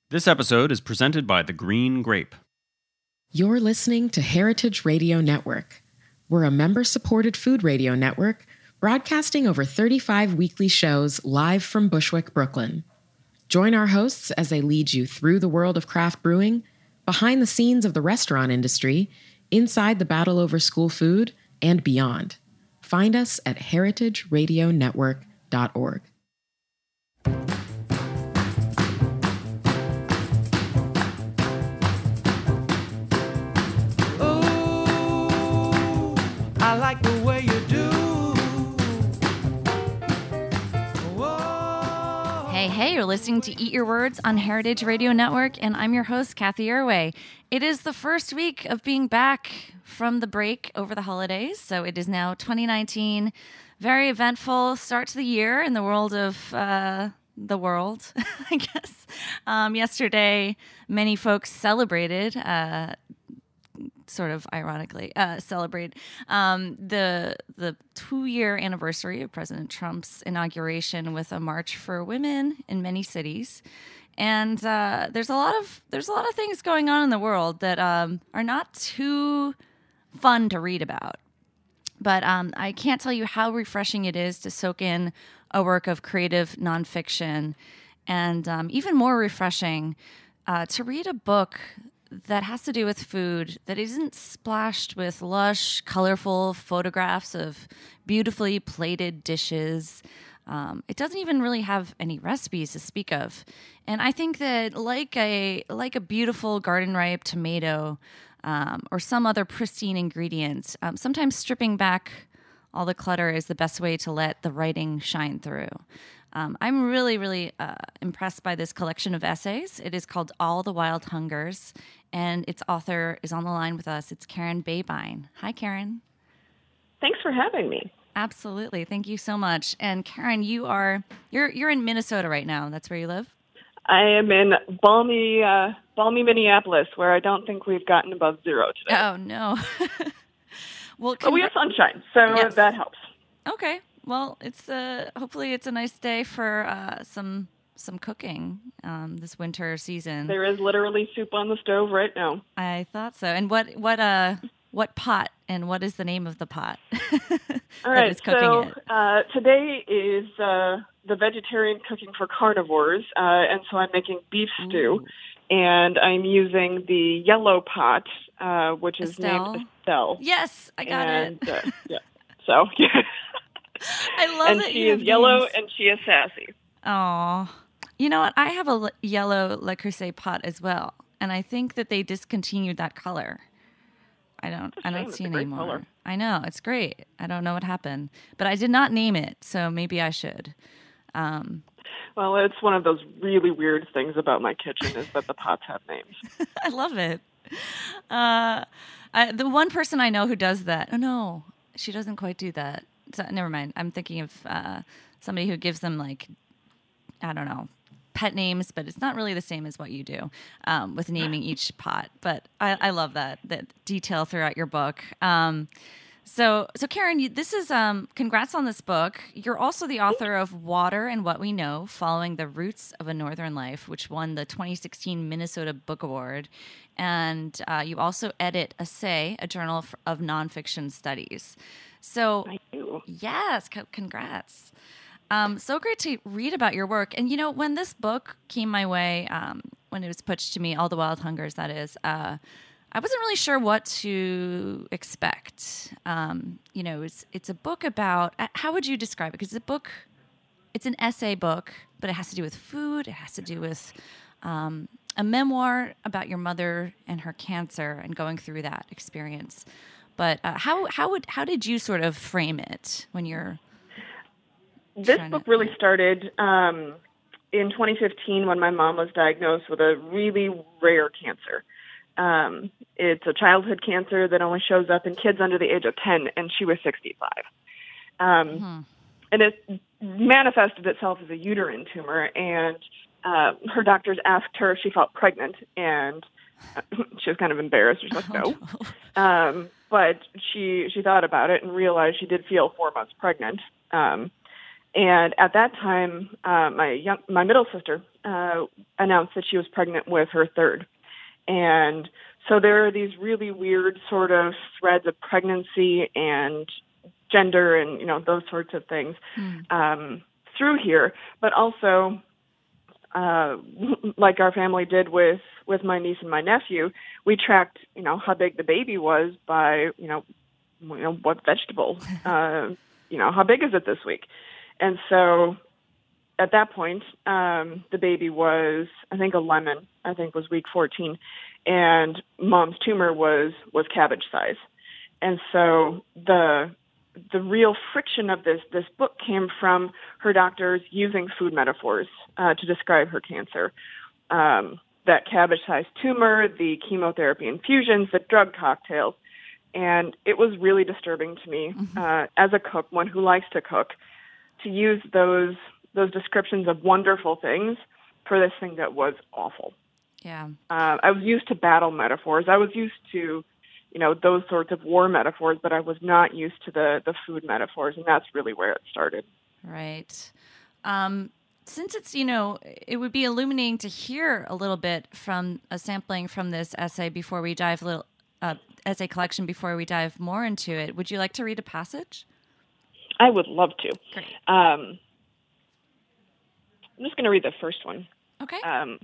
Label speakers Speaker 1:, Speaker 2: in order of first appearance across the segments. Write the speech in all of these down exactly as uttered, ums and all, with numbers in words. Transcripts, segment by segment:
Speaker 1: This episode is presented by The Green Grape.
Speaker 2: You're listening to Heritage Radio Network. We're a member-supported food radio network broadcasting over thirty-five weekly shows live from Bushwick, Brooklyn. Join our hosts as they lead you through the world of craft brewing, behind the scenes of the restaurant industry, inside the battle over school food, and beyond. Find us at heritage radio network dot org.
Speaker 3: I like the way you do. Whoa.
Speaker 4: Hey, hey, you're listening to Eat Your Words on Heritage Radio Network, and I'm your host, Kathy Irway. It is the first week of being back from the break over the holidays, so it is now twenty nineteen. Very eventful start to the year in the world of uh, the world, I guess. Um, yesterday, many folks celebrated uh sort of ironically, uh, celebrate um, the the two-year anniversary of President Trump's inauguration with a march for women in many cities. And uh, there's a lot of there's a lot of things going on in the world that um, are not too fun to read about. But um, I can't tell you how refreshing it is to soak in a work of creative nonfiction, and um, even more refreshing uh, to read a book that has to do with food that isn't splashed with lush, colorful photographs of beautifully plated dishes. Um, it doesn't even really have any recipes to speak of. And I think that like a like a beautiful garden-ripe tomato um, or some other pristine ingredient, um, sometimes stripping back all the clutter is the best way to let the writing shine through. Um, I'm really, really uh, impressed by this collection of essays. It is called All the Wild Hungers, and its author is on the line with us. It's Karen Babine. Hi, Karen.
Speaker 5: Thanks for having me.
Speaker 4: Absolutely. Thank you so much. And Karen, you are you're you're in Minnesota right now. That's where you live?
Speaker 5: I am in balmy, uh, balmy Minneapolis, where I don't think we've gotten above zero today.
Speaker 4: Oh no. Well,
Speaker 5: but we have sunshine, so
Speaker 4: yes.
Speaker 5: That helps.
Speaker 4: Okay. Well, it's uh, hopefully it's a nice day for uh, some some cooking um, this winter season.
Speaker 5: There is literally soup on the stove right now.
Speaker 4: I thought so. And what what uh what pot and what is the name of the pot?
Speaker 5: All right.
Speaker 4: Is cooking
Speaker 5: so
Speaker 4: it?
Speaker 5: Uh, today is uh, the vegetarian cooking for carnivores, uh, and so I'm making beef stew,
Speaker 4: Ooh.
Speaker 5: And I'm using the yellow pot, uh, which is
Speaker 4: Estelle?
Speaker 5: named Estelle.
Speaker 4: Yes, I got
Speaker 5: and,
Speaker 4: it.
Speaker 5: uh, yeah. So.
Speaker 4: I love
Speaker 5: and
Speaker 4: that
Speaker 5: she
Speaker 4: you
Speaker 5: is
Speaker 4: have
Speaker 5: yellow
Speaker 4: names.
Speaker 5: and she is sassy.
Speaker 4: Oh, you know what? I have a l- yellow Le Creuset pot as well, and I think that they discontinued that color. I don't. I don't
Speaker 5: It's
Speaker 4: see
Speaker 5: a
Speaker 4: it
Speaker 5: great
Speaker 4: anymore.
Speaker 5: color.
Speaker 4: I know it's great. I don't know what happened, but I did not name it, so maybe I should. Um,
Speaker 5: Well, it's one of those really weird things about my kitchen is that the pots have names.
Speaker 4: I love it. Uh, I, the one person I know who does that. Oh no, she doesn't quite do that. So, never mind. I'm thinking of uh, somebody who gives them like, I don't know, pet names, but it's not really the same as what you do um, with naming each pot. But I, I love that that detail throughout your book. Um, so, so Karen, you, this is um, congrats on this book. You're also the author of Water and What We Know: Following the Roots of a Northern Life, which won the twenty sixteen Minnesota Book Award. And uh, you also edit Essay, a journal of nonfiction studies. So,
Speaker 5: I do.
Speaker 4: yes, c- congrats. Um, so great to read about your work. And, you know, when this book came my way, um, when it was pitched to me, All the Wild Hungers, that is, uh, I wasn't really sure what to expect. Um, you know, it's, it's a book about, uh, how would you describe it? Because it's a book, it's an essay book, but it has to do with food. It has to do with um, a memoir about your mother and her cancer and going through that experience. But uh, how how would how did you sort of frame it when you're?
Speaker 5: This book to, really started um, in twenty fifteen when my mom was diagnosed with a really rare cancer. Um, it's a childhood cancer that only shows up in kids under the age of ten, and she was sixty-five. Um, mm-hmm. And it manifested itself as a uterine tumor, and uh, her doctors asked her if she felt pregnant, and she was kind of embarrassed. She was like, no. Oh, no. Um, but she she thought about it and realized she did feel four months pregnant. Um, and at that time, uh, my young, my middle sister uh, announced that she was pregnant with her third. And so there are these really weird sort of threads of pregnancy and gender and, you know, those sorts of things mm. um, through here. But also, uh, like our family did with, with my niece and my nephew, we tracked, you know, how big the baby was by, you know, you know what vegetable, uh, you know, how big is it this week? And so at that point, um, the baby was, I think, a lemon, I think was week fourteen, and mom's tumor was, was cabbage size. And so the the real friction of this this book came from her doctors using food metaphors uh, to describe her cancer. Um, that cabbage-sized tumor, the chemotherapy infusions, the drug cocktails. And it was really disturbing to me mm-hmm. uh, as a cook, one who likes to cook, to use those those descriptions of wonderful things for this thing that was awful.
Speaker 4: Yeah.
Speaker 5: Uh, I was used to battle metaphors. I was used to, you know, those sorts of war metaphors, but I was not used to the, the food metaphors, and that's really where it started.
Speaker 4: Right. Um, since it's, you know, it would be illuminating to hear a little bit from a sampling from this essay before we dive a little, uh, essay collection before we dive more into it. Would you like to read a passage?
Speaker 5: I would love to.
Speaker 4: Great.
Speaker 5: Um, I'm just going to read the first one.
Speaker 4: Okay.
Speaker 5: Um,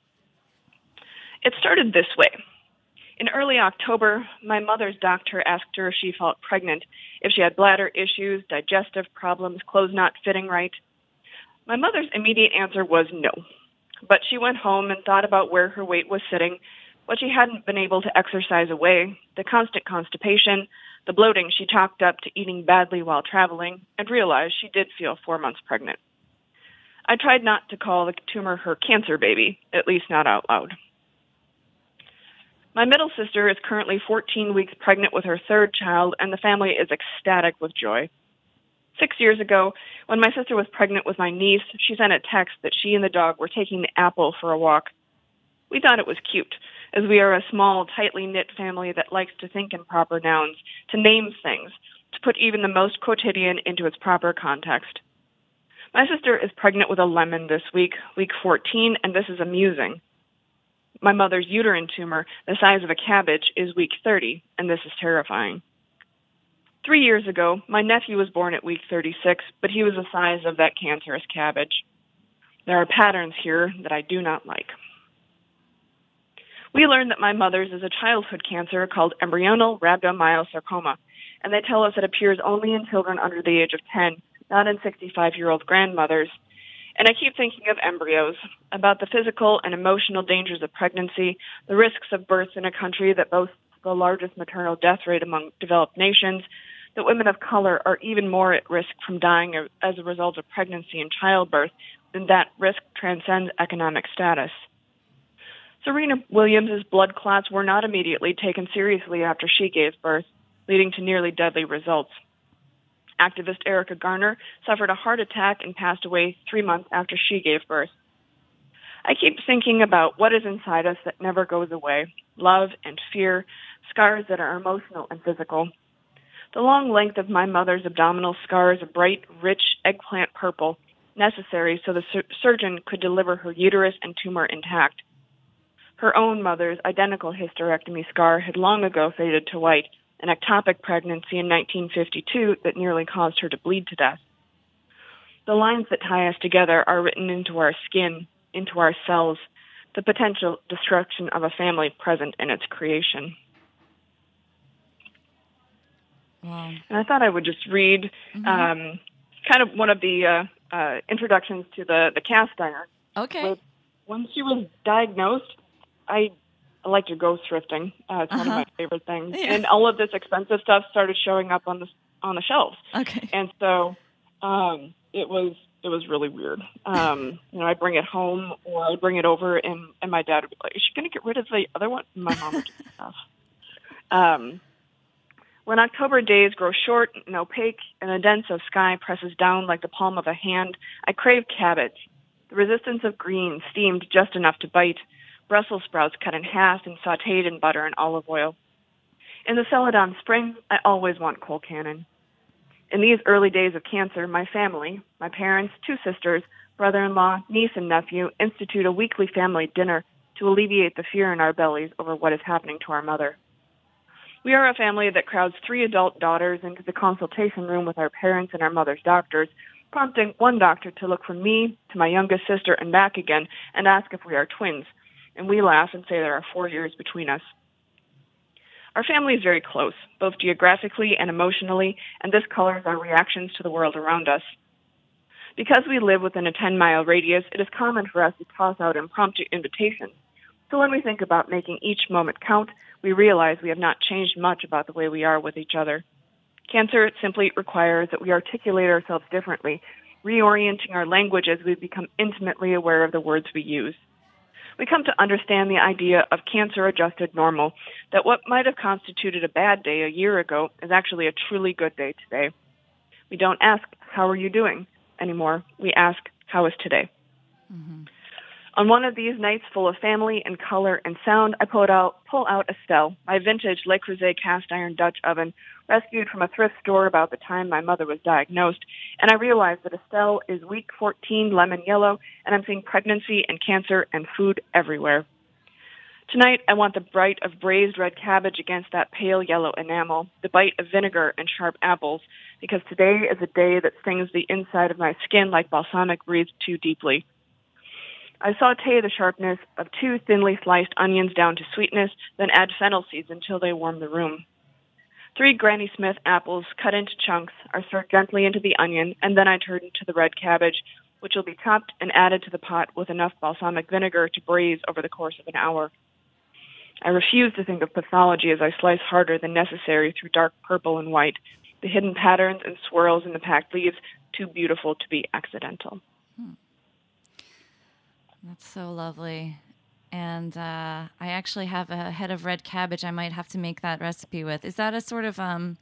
Speaker 5: it started this way. In early October, my mother's doctor asked her if she felt pregnant, if she had bladder issues, digestive problems, clothes not fitting right. My mother's immediate answer was no. But she went home and thought about where her weight was sitting, what she hadn't been able to exercise away, the constant constipation, the bloating she chalked up to eating badly while traveling, and realized she did feel four months pregnant. I tried not to call the tumor her cancer baby, at least not out loud. My middle sister is currently fourteen weeks pregnant with her third child, and the family is ecstatic with joy. Six years ago, when my sister was pregnant with my niece, she sent a text that she and the dog were taking the apple for a walk. We thought it was cute, as we are a small, tightly knit family that likes to think in proper nouns, to name things, to put even the most quotidian into its proper context. My sister is pregnant with a lemon this week, week fourteen, and this is amusing. My mother's uterine tumor, the size of a cabbage, is week thirty, and this is terrifying. Three years ago, my nephew was born at week thirty-six, but he was the size of that cancerous cabbage. There are patterns here that I do not like. We learned that my mother's is a childhood cancer called embryonal rhabdomyosarcoma, and they tell us it appears only in children under the age of ten, not in sixty-five-year-old grandmothers. And I keep thinking of embryos, about the physical and emotional dangers of pregnancy, the risks of birth in a country that boasts the largest maternal death rate among developed nations, that women of color are even more at risk from dying as a result of pregnancy and childbirth, and that risk transcends economic status. Serena Williams' blood clots were not immediately taken seriously after she gave birth, leading to nearly deadly results. Activist Erica Garner suffered a heart attack and passed away three months after she gave birth. I keep thinking about what is inside us that never goes away, love and fear, scars that are emotional and physical. The long length of my mother's abdominal scars, a bright, rich eggplant purple, necessary so the sur- surgeon could deliver her uterus and tumor intact. Her own mother's identical hysterectomy scar had long ago faded to white, an ectopic pregnancy in nineteen fifty-two that nearly caused her to bleed to death. The lines that tie us together are written into our skin, into our cells, the potential destruction of a family present in its creation.
Speaker 4: Wow.
Speaker 5: And I thought I would just read mm-hmm. um, kind of one of the uh, uh, introductions to the, the cast iron.
Speaker 4: Okay. With,
Speaker 5: when she was diagnosed, I I like to go thrifting. Uh, it's uh-huh. one of my favorite things. Yeah. And all of this expensive stuff started showing up on the on the shelves.
Speaker 4: Okay.
Speaker 5: And so um, it was it was really weird. Um, you know, I'd bring it home or I'd bring it over, and, and my dad would be like, "Is she going to get rid of the other one?" And my mom would do stuff. Um, when October days grow short and opaque, and the dense of sky presses down like the palm of a hand, I crave cabbage. The resistance of green, steamed just enough to bite. Brussels sprouts cut in half and sautéed in butter and olive oil. In the Celadon spring, I always want Colcannon. In these early days of cancer, my family, my parents, two sisters, brother-in-law, niece, and nephew institute a weekly family dinner to alleviate the fear in our bellies over what is happening to our mother. We are a family that crowds three adult daughters into the consultation room with our parents and our mother's doctors, prompting one doctor to look from me to my youngest sister and back again and ask if we are twins, and we laugh and say there are four years between us. Our family is very close, both geographically and emotionally, and this colors our reactions to the world around us. Because we live within a ten-mile radius, it is common for us to toss out impromptu invitations. So when we think about making each moment count, we realize we have not changed much about the way we are with each other. Cancer simply requires that we articulate ourselves differently, reorienting our language as we become intimately aware of the words we use. We come to understand the idea of cancer-adjusted normal, that what might have constituted a bad day a year ago is actually a truly good day today. We don't ask, "How are you doing?" anymore. We ask, "How is today?" Mm-hmm. On one of these nights full of family and color and sound, I pull out, pull out Estelle, my vintage Le Creuset cast iron Dutch oven, rescued from a thrift store about the time my mother was diagnosed, and I realize that Estelle is week fourteen, lemon yellow, and I'm seeing pregnancy and cancer and food everywhere. Tonight, I want the bright of braised red cabbage against that pale yellow enamel, the bite of vinegar and sharp apples, because today is a day that stings the inside of my skin like balsamic breathed too deeply. I saute the sharpness of two thinly sliced onions down to sweetness, then add fennel seeds until they warm the room. Three Granny Smith apples cut into chunks are stirred gently into the onion, and then I turn to the red cabbage, which will be chopped and added to the pot with enough balsamic vinegar to braise over the course of an hour. I refuse to think of pathology as I slice harder than necessary through dark purple and white, the hidden patterns and swirls in the packed leaves too beautiful to be accidental.
Speaker 4: Hmm. That's so lovely. And uh, I actually have a head of red cabbage I might have to make that recipe with. Is that a sort of um,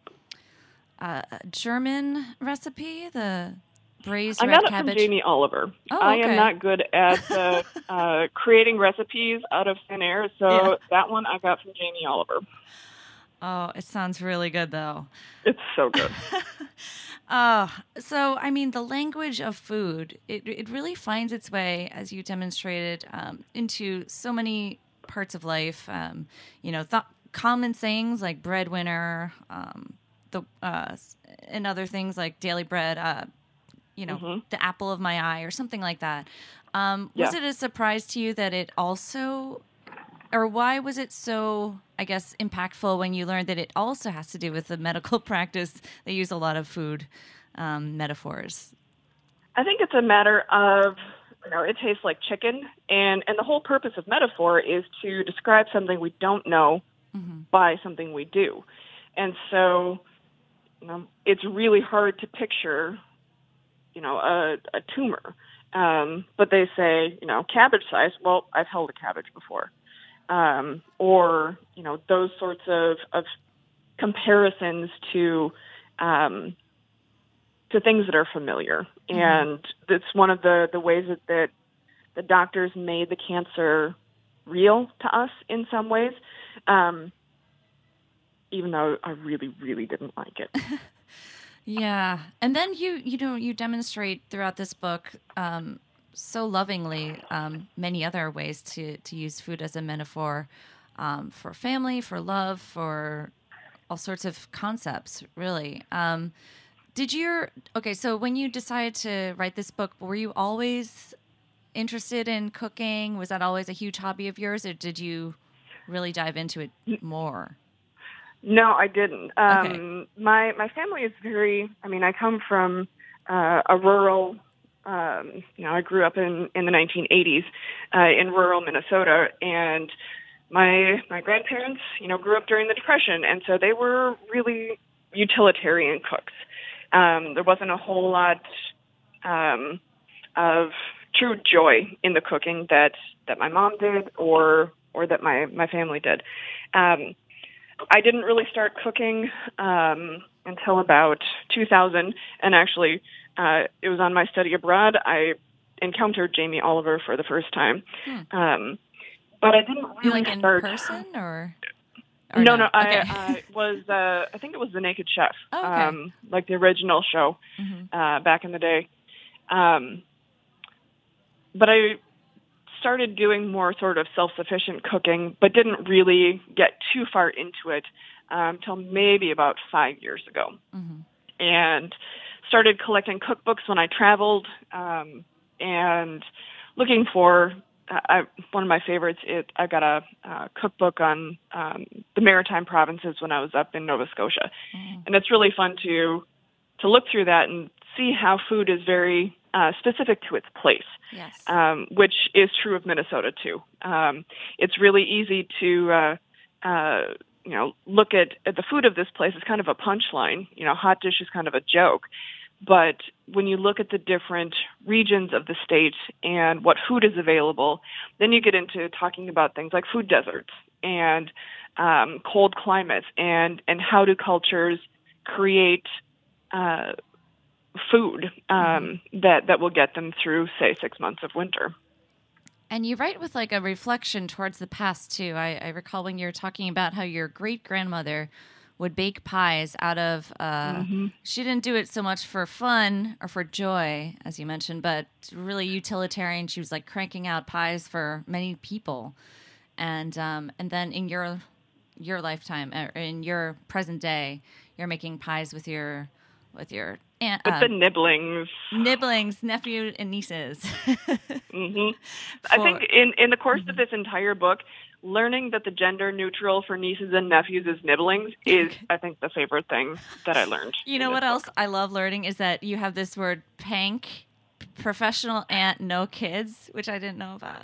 Speaker 4: uh, German recipe, the braised
Speaker 5: I
Speaker 4: red
Speaker 5: got it
Speaker 4: cabbage?
Speaker 5: from Jamie Oliver.
Speaker 4: Oh,
Speaker 5: I
Speaker 4: okay.
Speaker 5: am not good at uh, uh, creating recipes out of thin air, so
Speaker 4: Yeah.
Speaker 5: that one I got from Jamie Oliver.
Speaker 4: Oh, it sounds really good, though.
Speaker 5: It's so good.
Speaker 4: Uh, so, I mean, the language of food, it it really finds its way, as you demonstrated, um, into so many parts of life. Um, you know, th- common sayings like breadwinner, um, the uh, and other things like daily bread, uh, you know, mm-hmm. the apple of my eye or something like that. Um, was
Speaker 5: yeah.
Speaker 4: it a surprise to you that it also... Or why was it so, I guess, impactful when you learned that it also has to do with the medical practice? They use a lot of food um, metaphors.
Speaker 5: I think it's a matter of, you know, it tastes like chicken. And, and the whole purpose of metaphor is to describe something we don't know mm-hmm. by something we do. And so, you know, it's really hard to picture, you know, a, a tumor. Um, but they say, you know, cabbage size. Well, I've held a cabbage before. Um, or, you know, those sorts of, of comparisons to um, to things that are familiar. Mm-hmm. And it's one of the, the ways that, that the doctors made the cancer real to us in some ways, um, even though I really, really didn't like it.
Speaker 4: Yeah. And then you, you know, you demonstrate throughout this book um, so lovingly um, many other ways to, to use food as a metaphor um, for family, for love, for all sorts of concepts, really. Um, did you, okay, so when you decided to write this book, were you always interested in cooking? Was that always a huge hobby of yours, or did you really dive into it more?
Speaker 5: No, I didn't. Um,
Speaker 4: okay.
Speaker 5: My my family is very, I mean, I come from uh, a rural Um, you know, I grew up in, in the nineteen eighties uh, in rural Minnesota, and my my grandparents, you know, grew up during the Depression, and so they were really utilitarian cooks. Um, there wasn't a whole lot um, of true joy in the cooking that, that my mom did or or that my, my family did. Um, I didn't really start cooking um, until about two thousand, and actually uh, it was on my study abroad. I encountered Jamie Oliver for the first time, hmm. um, but I didn't really
Speaker 4: like in
Speaker 5: start.
Speaker 4: person or. Or
Speaker 5: no,
Speaker 4: no,
Speaker 5: no,
Speaker 4: okay.
Speaker 5: I, I was. Uh, I think it was The Naked Chef,
Speaker 4: oh, okay.
Speaker 5: um, like the original show mm-hmm. uh, back in the day. Um, but I started doing more sort of self-sufficient cooking, but didn't really get too far into it um, until maybe about five years ago. Mm-hmm. And started collecting cookbooks when I traveled um, and looking for, uh, I, one of my favorites, it, I got a uh, cookbook on um, the Maritime provinces when I was up in Nova Scotia. Mm-hmm. And it's really fun to to look through that and see how food is very uh, specific to its place,
Speaker 4: yes.
Speaker 5: um, which is true of Minnesota too. Um, it's really easy to, uh, uh, you know, look at, at the food of this place as kind of a punchline. You know, hot dish is kind of a joke. But when you look at the different regions of the state and what food is available, then you get into talking about things like food deserts and um, cold climates and, and how do cultures create uh, food um, that, that will get them through, say, six months of winter.
Speaker 4: And you write with like a reflection towards the past, too. I, I recall when you were talking about how your great-grandmother would bake pies out of, uh, mm-hmm. she didn't do it so much for fun or for joy, as you mentioned, but really utilitarian. She was like cranking out pies for many people. And um, and then in your your lifetime, or in your present day, you're making pies with your with your aunt,
Speaker 5: with
Speaker 4: uh,
Speaker 5: the nibblings,
Speaker 4: nibblings, nephew and nieces.
Speaker 5: mm-hmm. For, I think in in the course mm-hmm. of this entire book, learning that the gender neutral for nieces and nephews is nibblings is, I think, the favorite thing that I learned.
Speaker 4: You know what book. else I love learning is that you have this word pank, professional aunt, no kids, which I didn't know about.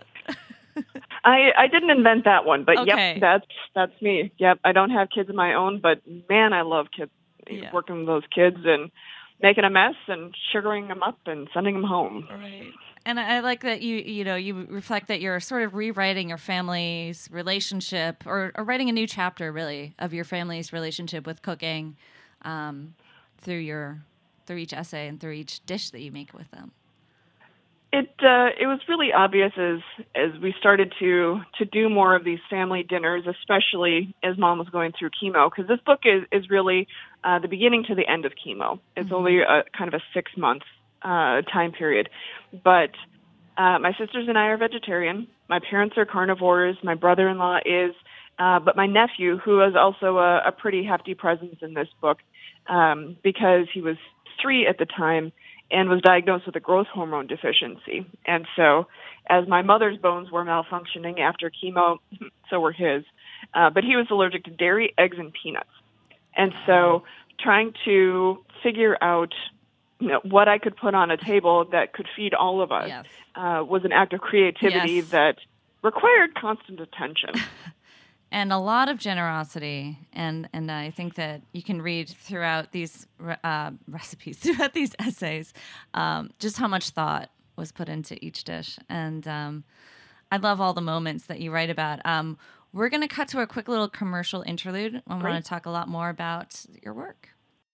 Speaker 5: I, I didn't invent that one, but
Speaker 4: okay.
Speaker 5: yep, that's that's me. Yep, I don't have kids of my own, but man, I love kids. Yeah. Working with those kids and making a mess and sugaring them up and sending them home.
Speaker 4: Right. And I like that you, you know, you reflect that you're sort of rewriting your family's relationship or, or writing a new chapter, really, of your family's relationship with cooking um, through your through each essay and through each dish that you make with them.
Speaker 5: It uh, it was really obvious as as we started to to do more of these family dinners, especially as Mom was going through chemo, because this book is is really uh, the beginning to the end of chemo. It's mm-hmm. only a, kind of a six month uh, time period, but uh, my sisters and I are vegetarian. My parents are carnivores. My brother-in-law is, uh, but my nephew, who is also a, a pretty hefty presence in this book, um, because he was three at the time and was diagnosed with a growth hormone deficiency. And so as my mother's bones were malfunctioning after chemo, so were his. Uh, but he was allergic to dairy, eggs, and peanuts. And so trying to figure out you know, what I could put on a table that could feed all of us
Speaker 4: yes.
Speaker 5: uh, was an act of creativity
Speaker 4: yes.
Speaker 5: that required constant attention.
Speaker 4: And a lot of generosity, and, and I think that you can read throughout these uh, recipes, throughout these essays, um, just how much thought was put into each dish. And um, I love all the moments that you write about. Um, we're going to cut to a quick little commercial interlude. I want to talk a lot more about your work.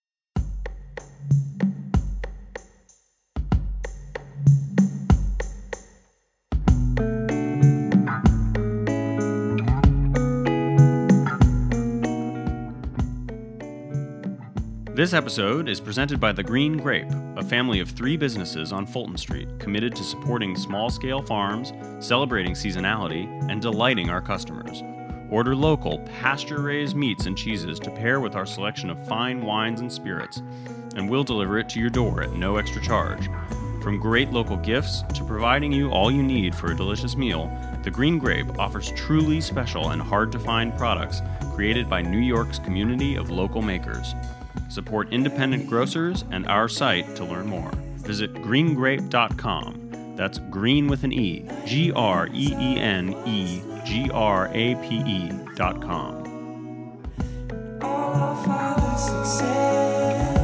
Speaker 1: This episode is presented by The Green Grape, a family of three businesses on Fulton Street committed to supporting small-scale farms, celebrating seasonality, and delighting our customers. Order local, pasture-raised meats and cheeses to pair with our selection of fine wines and spirits, and we'll deliver it to your door at no extra charge. From great local gifts to providing you all you need for a delicious meal, The Green Grape offers truly special and hard-to-find products created by New York's community of local makers. Support independent grocers and our site to learn more. Visit green grape dot com. That's green with an E. G R E E N E G R A P E dot com.
Speaker 3: All our Father's success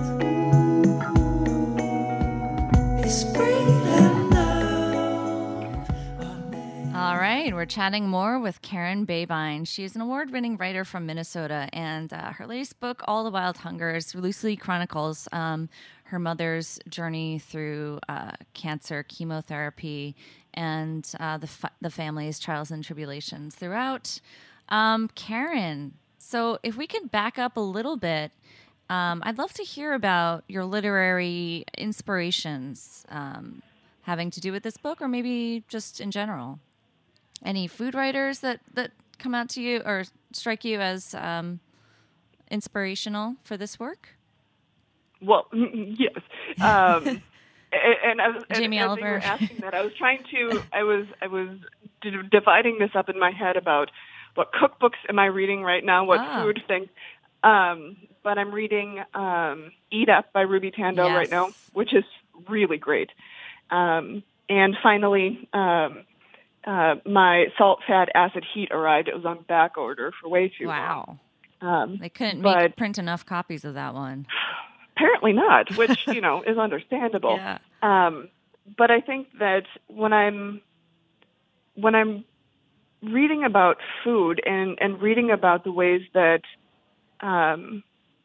Speaker 3: is breathing love.
Speaker 4: All right, we're chatting more with Karen Babine. She is an award-winning writer from Minnesota, and uh, her latest book, All the Wild Hungers, loosely chronicles um, her mother's journey through uh, cancer, chemotherapy, and uh, the fa- the family's trials and tribulations throughout. Um, Karen, so if we could back up a little bit, um, I'd love to hear about your literary inspirations. Um, having to do with this book, or maybe just in general? Any food writers that, that come out to you or strike you as um, inspirational for this work?
Speaker 5: Well, yes. Um, and, and, I was,
Speaker 4: Jamie
Speaker 5: and,
Speaker 4: Oliver.
Speaker 5: As you were asking that, I was trying to. I was. I was d- dividing this up in my head about what cookbooks am I reading right now, what
Speaker 4: Ah.
Speaker 5: food things. Um, but I'm reading um, Eat Up by Ruby Tando
Speaker 4: Yes.
Speaker 5: right now, which is really great. Um, and finally, um, uh, my Salt, Fat, Acid, Heat arrived. It was on back order for way too
Speaker 4: Wow.
Speaker 5: long. Um,
Speaker 4: They couldn't
Speaker 5: but
Speaker 4: make print enough copies of that one.
Speaker 5: apparently not, which, you know, is understandable.
Speaker 4: Yeah.
Speaker 5: Um, but I think that when I'm when I'm reading about food and, and reading about the ways that um,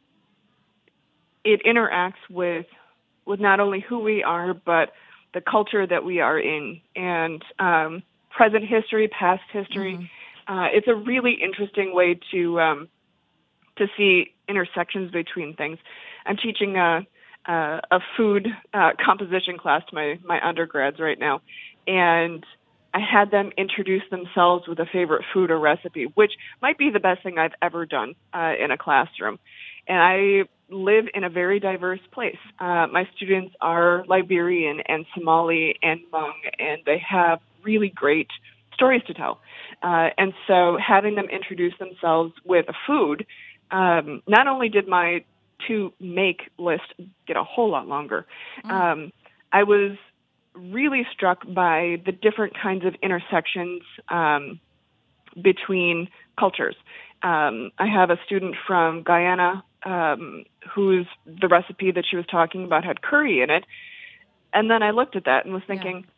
Speaker 5: it interacts with with not only who we are, but the culture that we are in, and um, present history, past history.
Speaker 4: Mm-hmm.
Speaker 5: Uh, it's a really interesting way to um, to see intersections between things. I'm teaching a a, a food uh, composition class to my my undergrads right now, and I had them introduce themselves with a favorite food or recipe, which might be the best thing I've ever done uh, in a classroom. And I live in a very diverse place. Uh, my students are Liberian and Somali and Hmong, and they have really great stories to tell. Uh, and so having them introduce themselves with a food, um, not only did my to make list get a whole lot longer,
Speaker 4: Mm.
Speaker 5: um, I was really struck by the different kinds of intersections um, between cultures. Um, I have a student from Guyana um, whose the recipe that she was talking about had curry in it, and then I looked at that and was thinking,
Speaker 4: Yeah.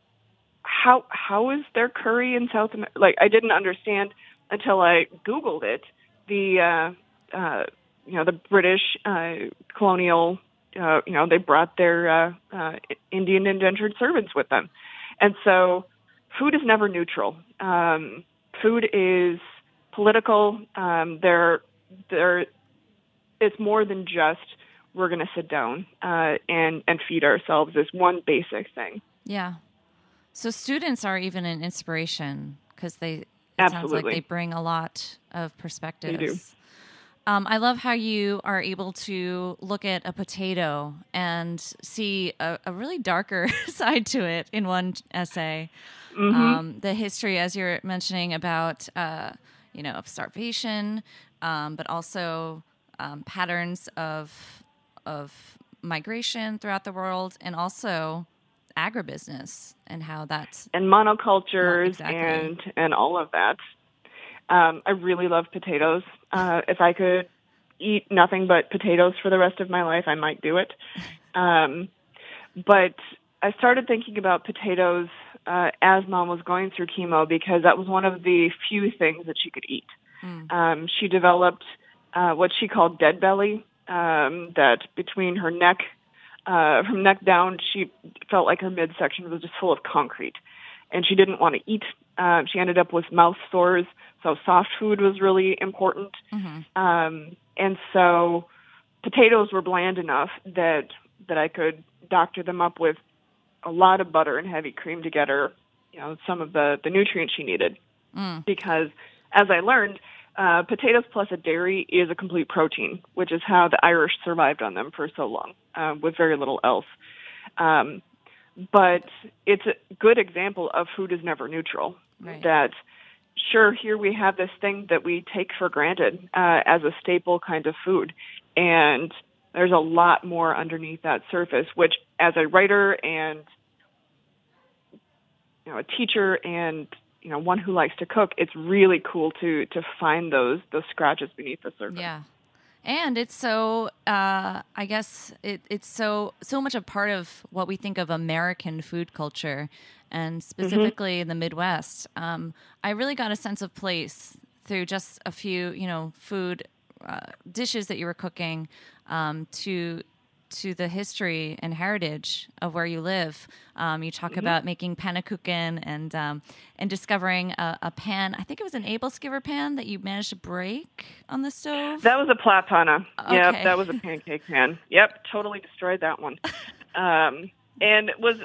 Speaker 5: how how is there curry in South America? Like, I didn't understand until I Googled it. The uh, uh, you know the British uh, colonial. Uh, you know, they brought their uh, uh, Indian indentured servants with them. And so food is never neutral. Um, food is political. Um, there, there, it's more than just we're going to sit down uh, and, and feed ourselves is one basic thing.
Speaker 4: Yeah. So students are even an inspiration because they, it sounds like
Speaker 5: Absolutely.
Speaker 4: they bring a lot of perspectives.
Speaker 5: They do.
Speaker 4: Um, I love how you are able to look at a potato and see a, a really darker side to it in one essay.
Speaker 5: Mm-hmm.
Speaker 4: Um, the history, as you're mentioning, about uh, you know of starvation, um, but also um, patterns of of migration throughout the world, and also agribusiness and how that's
Speaker 5: And monocultures
Speaker 4: Exactly.
Speaker 5: and, and all of that. Um, I really love potatoes. Uh, if I could eat nothing but potatoes for the rest of my life, I might do it. Um, but I started thinking about potatoes uh, as Mom was going through chemo because that was one of the few things that she could eat.
Speaker 4: Mm.
Speaker 5: Um, she developed uh, what she called dead belly, um, that between her neck, uh, from neck down, she felt like her midsection was just full of concrete. And she didn't want to eat. Uh, she ended up with mouth sores, so soft food was really important.
Speaker 4: Mm-hmm.
Speaker 5: Um, and so potatoes were bland enough that that I could doctor them up with a lot of butter and heavy cream to get her, you know, some of the, the nutrients she needed.
Speaker 4: Mm.
Speaker 5: Because as I learned, uh, potatoes plus a dairy is a complete protein, which is how the Irish survived on them for so long, uh, with very little else. Um, but it's a good example of food is never neutral.
Speaker 4: Right.
Speaker 5: That, sure, here we have this thing that we take for granted uh, as a staple kind of food, and there's a lot more underneath that surface, which as a writer and, you know, a teacher and, you know, one who likes to cook, it's really cool to to find those those scratches beneath the surface.
Speaker 4: Yeah. And it's so, uh, I guess it, it's so so much a part of what we think of American food culture, and specifically in the Midwest. Um, I really got a sense of place through just a few, you know, food uh, dishes that you were cooking, um, to to the history and heritage of where you live. Um, you talk
Speaker 5: Mm-hmm.
Speaker 4: about making pannekuchen and um, and discovering a, a pan. I think it was an Abelskiver pan that you managed to break on the stove.
Speaker 5: That was a platana. Yep,
Speaker 4: Okay.
Speaker 5: that was a pancake pan. Yep, totally destroyed that one. um, and it was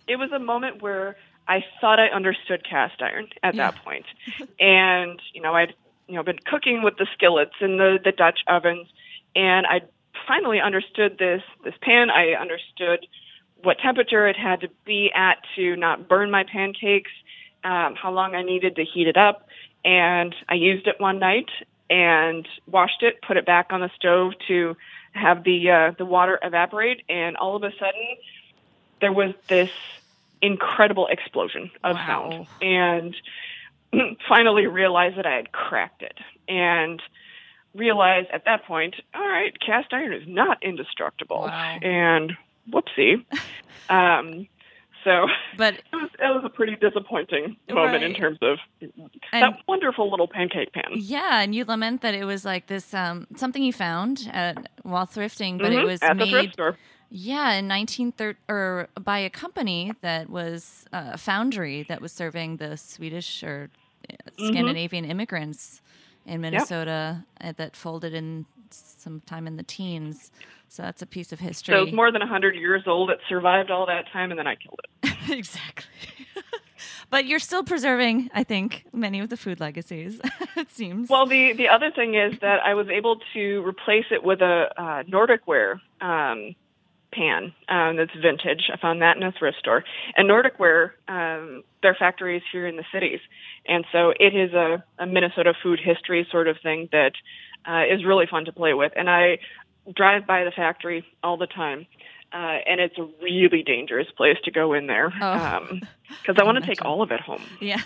Speaker 5: it was a moment where I thought I understood cast iron at
Speaker 4: Yeah.
Speaker 5: that point. And, you know, I'd, you know, been cooking with the skillets and the, the Dutch ovens, and I finally understood this, this pan. I understood what temperature it had to be at to not burn my pancakes, um, how long I needed to heat it up. And I used it one night and washed it, put it back on the stove to have the uh, the water evaporate, and all of a sudden there was this incredible explosion of
Speaker 4: Wow.
Speaker 5: sound. And finally realized that I had cracked it, and realized at that point, all right, cast iron is not indestructible.
Speaker 4: Wow.
Speaker 5: And whoopsie. um, so
Speaker 4: But
Speaker 5: it was, it was a pretty disappointing moment in
Speaker 4: Right.
Speaker 5: terms of
Speaker 4: And-
Speaker 5: that wonderful little pancake pan.
Speaker 4: yeah, and you lament that it was like this um, something you found at, while thrifting, but it
Speaker 5: Mhm,
Speaker 4: was
Speaker 5: at the
Speaker 4: made
Speaker 5: thrift store.
Speaker 4: yeah in nineteen thirty or by a company that was uh, a foundry that was serving the Swedish or uh,
Speaker 5: Mm-hmm.
Speaker 4: Scandinavian immigrants in Minnesota uh, that folded in sometime in the teens. So that's a piece of history.
Speaker 5: So it was more than one hundred years old. It survived all that time, and then I killed it.
Speaker 4: Exactly. But you're still preserving, I think, many of the food legacies, it seems.
Speaker 5: Well, the, the other thing is that I was able to replace it with a uh, Nordic ware um, pan um, that's vintage. I found that in a thrift store. And Nordic ware, um, their factory is here in the cities. And so it is a, a Minnesota food history sort of thing that uh, is really fun to play with. And I drive by the factory all the time. Uh, and it's a really dangerous place to go in there
Speaker 4: Oh.
Speaker 5: because I want to take all of it home.
Speaker 4: Yeah.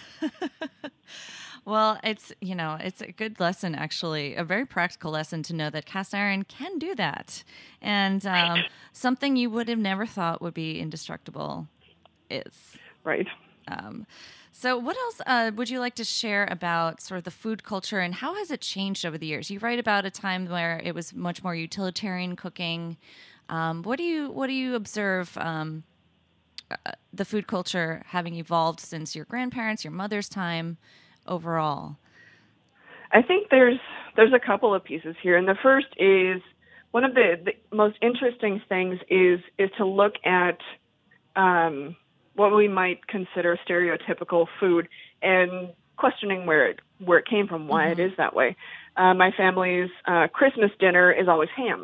Speaker 4: Well, it's, you know, it's a good lesson, actually, a very practical lesson to know that cast iron can do that. And um, something you would have never thought would be indestructible is.
Speaker 5: Right.
Speaker 4: Um, so what else uh, would you like to share about sort of the food culture, and how has it changed over the years? You write about a time where it was much more utilitarian cooking. Um, what do you what do you observe um, uh, the food culture having evolved since your grandparents, your mother's time overall?
Speaker 5: I think there's there's a couple of pieces here, and the first is one of the, the most interesting things is is to look at um, what we might consider stereotypical food and questioning where it where it came from, why
Speaker 4: Mm-hmm.
Speaker 5: it is that way. Uh, my family's uh, Christmas dinner is always ham,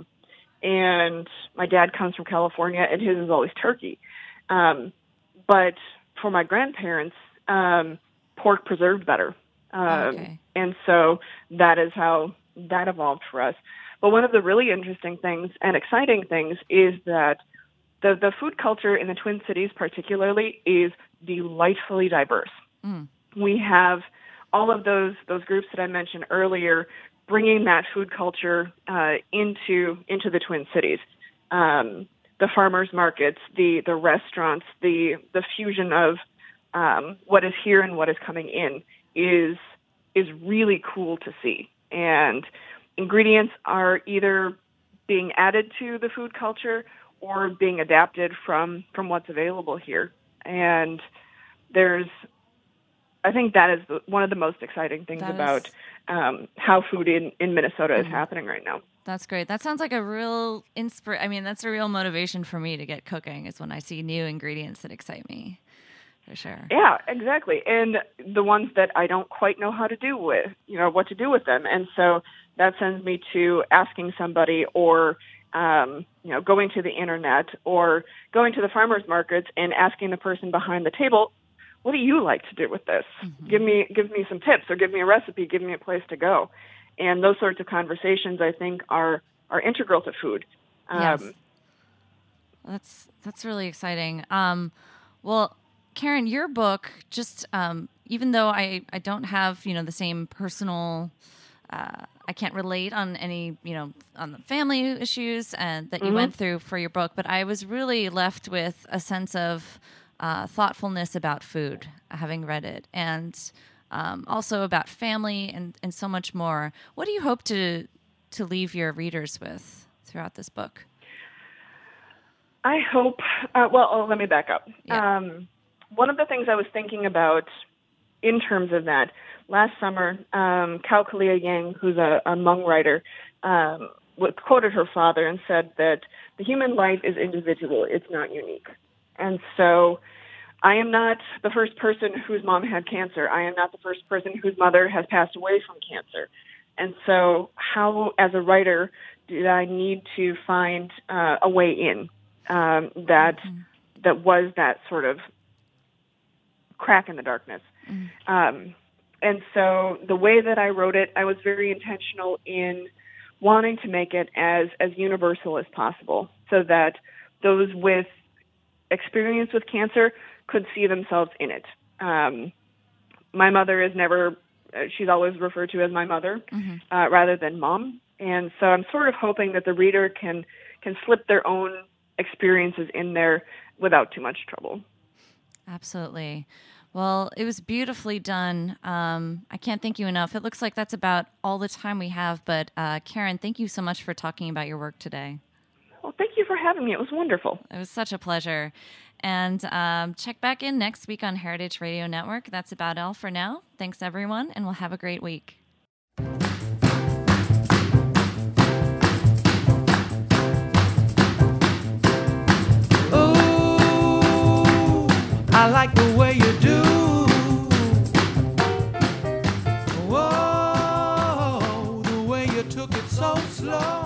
Speaker 5: and my dad comes from California, and his is always turkey. Um, but for my grandparents, um, pork preserved better. Um,
Speaker 4: Okay.
Speaker 5: And so that is how that evolved for us. But one of the really interesting things and exciting things is that the, the food culture in the Twin Cities particularly is delightfully diverse.
Speaker 4: Mm.
Speaker 5: We have all of those those groups that I mentioned earlier bringing that food culture uh, into into the Twin Cities. Um, the farmers markets, the the restaurants, the the fusion of um, what is here and what is coming in is is really cool to see. And ingredients are either being added to the food culture or being adapted from from what's available here. And there's, I think that is the, one of the most exciting things
Speaker 4: That
Speaker 5: about
Speaker 4: is-
Speaker 5: um, how food in, in Minnesota is happening right now.
Speaker 4: That's great. That sounds like a real inspir. I mean, that's a real motivation for me to get cooking, is when I see new ingredients that excite me, for sure.
Speaker 5: Yeah, exactly. And the ones that I don't quite know how to do with, you know, what to do with them. And so that sends me to asking somebody or, um, you know, going to the internet or going to the farmers markets and asking the person behind the table, what do you like to do with this?
Speaker 4: Mm-hmm.
Speaker 5: Give me, give me some tips or give me a recipe, give me a place to go. And those sorts of conversations, I think, are, are integral to food.
Speaker 4: Yes.
Speaker 5: Um,
Speaker 4: That's that's really exciting. Um, well, Karen, your book, just um, even though I, I don't have, you know, the same personal, uh, I can't relate on any, you know, on the family issues and that you went through for your book, but I was really left with a sense of uh, thoughtfulness about food, having read it, and um, also about family and, and so much more. What do you hope to to leave your readers with throughout this book?
Speaker 5: I hope, uh, well, oh, let me back up.
Speaker 4: Yeah.
Speaker 5: Um, one of the things I was thinking about in terms of that, last summer, um, Kao Kalia Yang, who's a, a Hmong writer, um, w- quoted her father and said that the human life is individual, it's not unique. And so I am not the first person whose mom had cancer. I am not the first person whose mother has passed away from cancer. And so how, as a writer, did I need to find uh, a way in um, that mm-hmm. that was that sort of crack in the darkness? Mm-hmm. Um, and so the way that I wrote it, I was very intentional in wanting to make it as, as universal as possible so that those with experience with cancer could see themselves in it. Um, my mother is never, uh, she's always referred to as my mother mm-hmm. uh, rather than mom. And so I'm sort of hoping that the reader can, can slip their own experiences in there without too much trouble.
Speaker 4: Absolutely. Well, it was beautifully done. Um, I can't thank you enough. It looks like that's about all the time we have. But uh, Karen, thank you so much for talking about your work today.
Speaker 5: Well, thank you for having me. It was wonderful.
Speaker 4: It was such a pleasure. And um, check back in next week on Heritage Radio Network. That's about all for now. Thanks, everyone, and we'll have a great week.
Speaker 3: Oh, I like the way you do. Whoa, the way you took it so slow.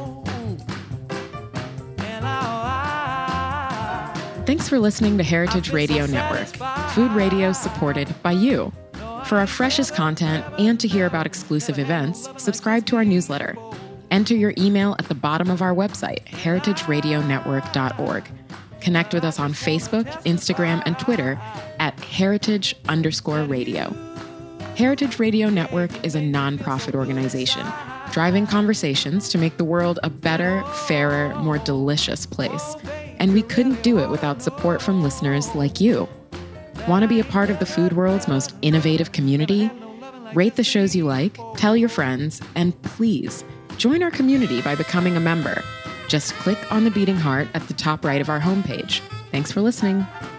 Speaker 2: Thanks for listening to Heritage Radio Network, food radio supported by you. For our freshest content and to hear about exclusive events, subscribe to our newsletter. Enter your email at the bottom of our website, heritage radio network dot org. Connect with us on Facebook, Instagram, and Twitter at heritage underscore radio. Heritage Radio Network is a nonprofit organization driving conversations to make the world a better, fairer, more delicious place. And we couldn't do it without support from listeners like you. Want to be a part of the food world's most innovative community? Rate the shows you like, tell your friends, and please join our community by becoming a member. Just click on the beating heart at the top right of our homepage. Thanks for listening.